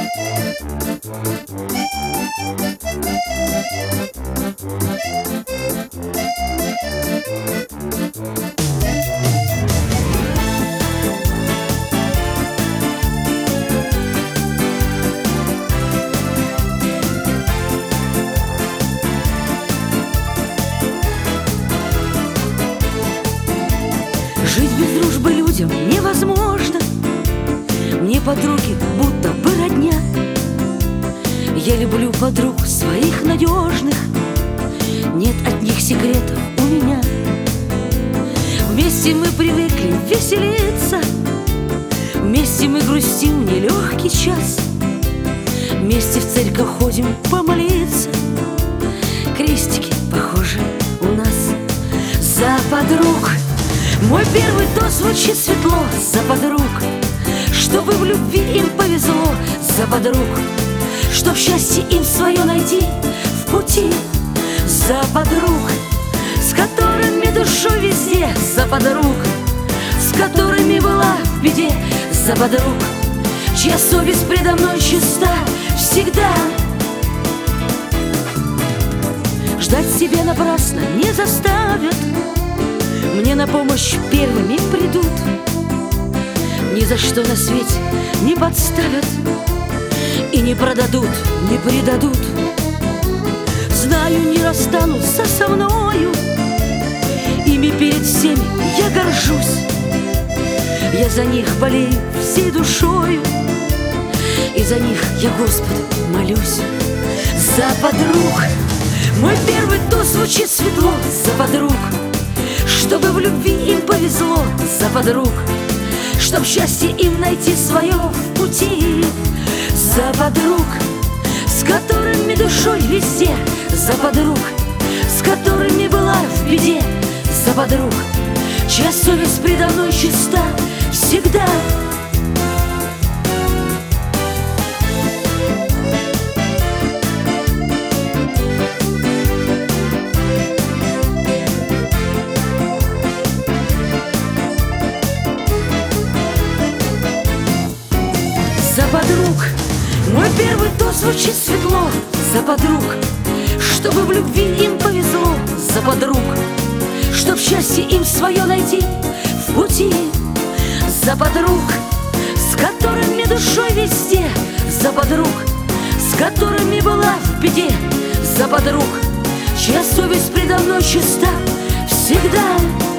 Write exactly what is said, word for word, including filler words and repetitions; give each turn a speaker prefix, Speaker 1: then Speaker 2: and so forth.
Speaker 1: Жить без дружбы людям невозможно. Мне подруги будто бы родня. Я люблю подруг своих надежных. Нет от них секретов у меня. Вместе мы привыкли веселиться. Вместе мы грустим нелегкий час. Вместе в церковь ходим помолиться. Крестики похожи у нас. За подруг мой первый тост звучит светло. За подруг, чтобы в любви им повезло. За подруг, чтоб счастье им свое найти в пути. За подруг, с которыми душой везде. За подруг, с которыми была в беде. За подруг, чья совесть предо мной чиста всегда. Ждать себя напрасно не заставят. Мне на помощь первыми придут. Ни за что на свете не подставят. И не продадут, не предадут. Знаю, не расстанутся со мною. Ими перед всеми я горжусь. Я за них болею всей душою. И за них я Господу молюсь. За подруг мой первый тост звучит светло. За подруг, чтобы в любви им повезло. За подруг, чтоб счастье им найти свое в пути. За подруг, с которыми душой везде. За подруг, с которыми была в беде. За подруг, чья совесть предо мной чиста всегда. За подруг мой первый тост звучит светло. За подруг, чтобы в любви им повезло. За подруг, чтоб счастье им свое найти в пути. За подруг, с которыми душой везде. За подруг, с которыми была в беде. За подруг, чья совесть предо мной чиста всегда.